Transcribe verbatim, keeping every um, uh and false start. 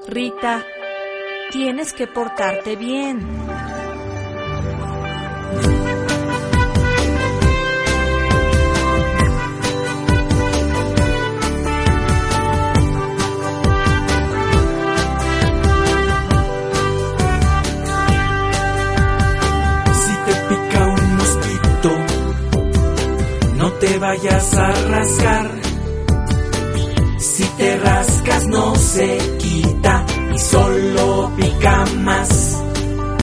Rita, tienes que portarte bien. Si te pica un mosquito, no te vayas a rascar. Si te rascas no se quita y solo pica más.